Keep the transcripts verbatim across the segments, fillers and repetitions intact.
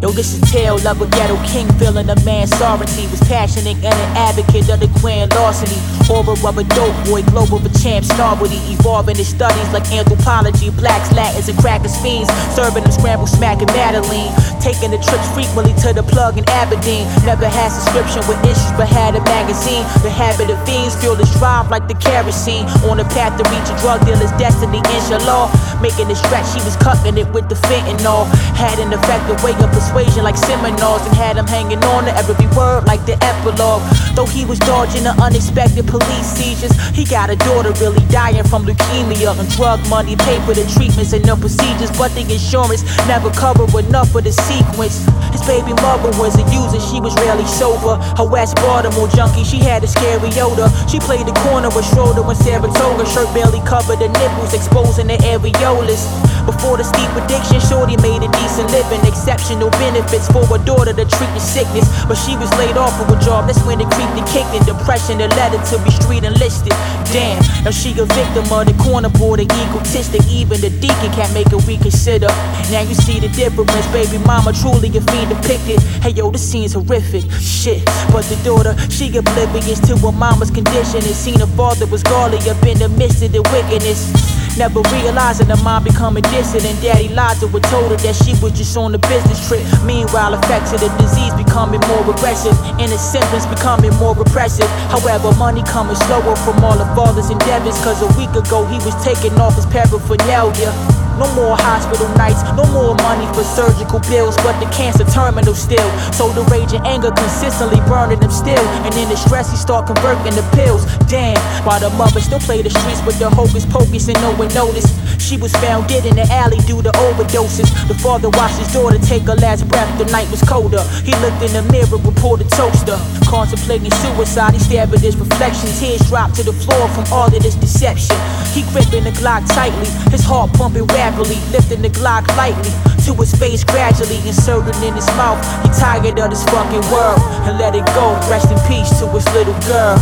Yo, this is tale of a ghetto king feeling a man's sovereignty. Was passionate and an advocate of the grand larceny. Aura of a dope boy, globe of a champ, snarlity. Evolving his studies like anthropology. Blacks, Latins, and crackers fiends. Serving them scrambled smack and Madeline. Taking the trips frequently to the plug in Aberdeen. Never had subscription with issues, but had a magazine. The habit of fiends fuel his drive like the kerosene. On the path to reach a drug dealer's destiny, inshallah. Making it stretch, he was cutting it with the fentanyl. Had an effective way of persuasion like seminars, and had him hanging on to every word like the epilogue. Though he was dodging the unexpected police seizures, he got a daughter really dying from leukemia, and drug money paid for the treatments and the procedures, but the insurance never covered enough for the sequence. His baby mother was a user, she was rarely sober. Her West Baltimore junkie, she had a scary odor. She played the corner with Schroeder when Saratoga. Shirt barely covered the nipples, exposing the areolas. Before the steep addiction, shorty made a decent living. Exceptional benefits for a daughter to treat the sickness, but she was laid off of a job. That's when the creeped and kicked in. Depression that led her to be street enlisted. Damn, now she a victim of the corner boy, the egotistic. Even the deacon can't make her reconsider. Now you see the difference, baby mama truly a fiend depicted. Hey yo, this scene's horrific, shit. But the daughter, she oblivious to her mama's condition, and seen her father was godly up in the midst of the wickedness. Never realizing the mom becoming dissident. Daddy lied to her, told her that she was just on a business trip. Meanwhile, effects of the disease becoming more aggressive, and its symptoms becoming more repressive. However, money coming slower from all the father's endeavors, cause a week ago he was taking off his paraphernalia. No more hospital nights, no more money for surgical bills, but the cancer terminal still. So the rage and anger consistently burning him still, and in the stress he start converting the pills. Damn, while the mother still play the streets with the hocus pocus and no one noticed. She was found dead in the alley due to overdoses. The father watched his daughter take her last breath, the night was colder. He looked in the mirror and pulled a toaster. Contemplating suicide, he stared at his reflection. Tears dropped to the floor from all of this deception. He gripping the Glock tightly, his heart pumping rapidly, lifting the Glock lightly to his face gradually, inserted in his mouth. He tired of this fucking world and let it go. Rest in peace to his little girl.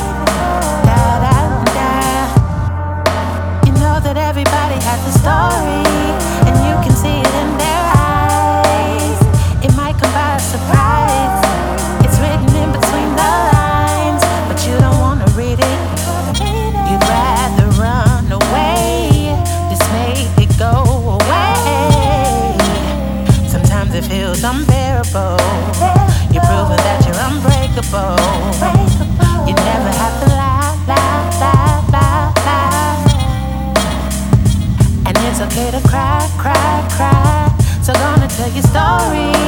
That everybody has a story, and you can see it in their eyes. It might come by surprise. It's written in between the lines, but you don't wanna read it. You'd rather run away. Just make it go away. Sometimes it feels unbearable. You're proving that you're unbreakable. You never have to lie, lie, lie, lie, lie. And it's okay to cry, cry, cry. So gonna tell your story.